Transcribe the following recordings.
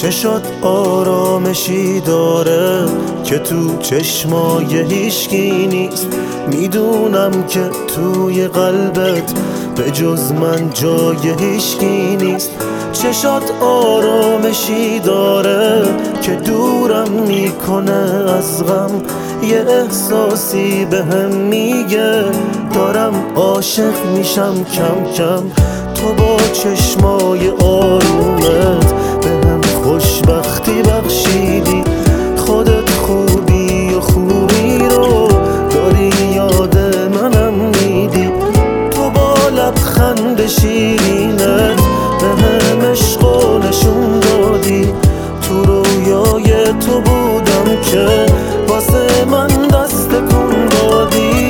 چشات آرامشی داره که تو چشمای هیچکی نیست. میدونم که توی قلبت به جز من جای هیچکی نیست. چشات آرامشی داره که دورم میکنه از غم. یه احساسی بهم میگه دارم عاشق میشم کم کم. تو با چشمای آرومت بهم خوشبختی بخشیدی. خودت خوبی و خوبی رو داری یاد منم میدی. تو با لبخند شیرینت بهم عشقو نشون دادی. تو رویای تو بودم که واسه من دست کن دادی.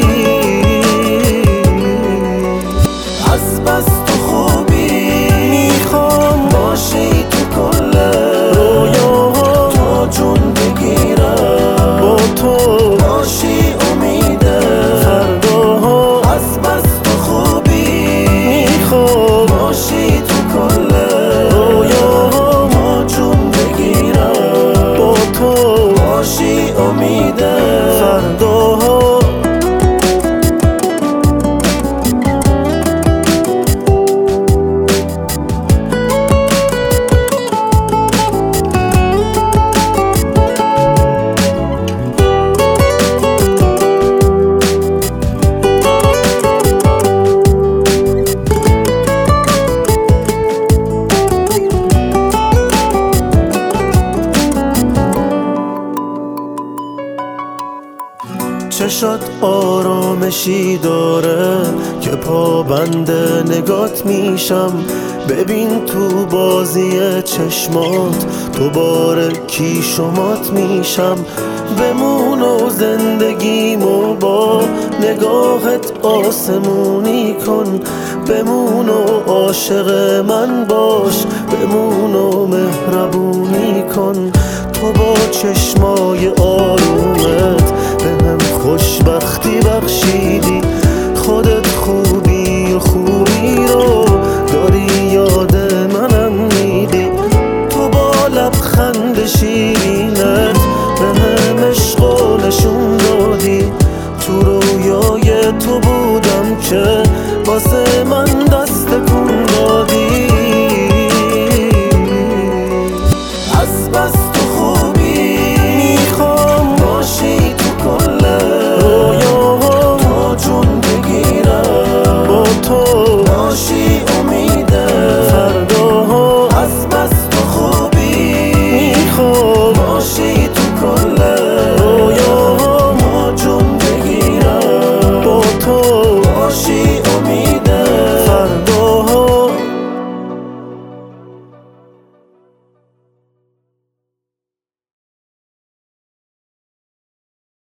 از بس تو خوبی میخوام باشی تو کل رویاها. تو جون بگیرم با تو باشی امید فرداها. از بس تو خوبی میخوام باشی تو کل رویاها. تو جون بگیرم با تو باشی امید فرداها. چشات آرامشی داره که پابند نگات میشم. ببین تو بازی چشمات دوباره کیشمات میشم. بمون و زندگیمو با نگاهت آسمونی کن. بمون و عاشق من باش، بمون و مهربونی کن. تو با چشمای آرومت بهم خوشبختی بخشیدی. خودت خوبی و خوبی رو داری یاد منم میدی. تو با لبخند شیرینت بهم عشقو نشون دادی. تو رویای تو بودم که واسه من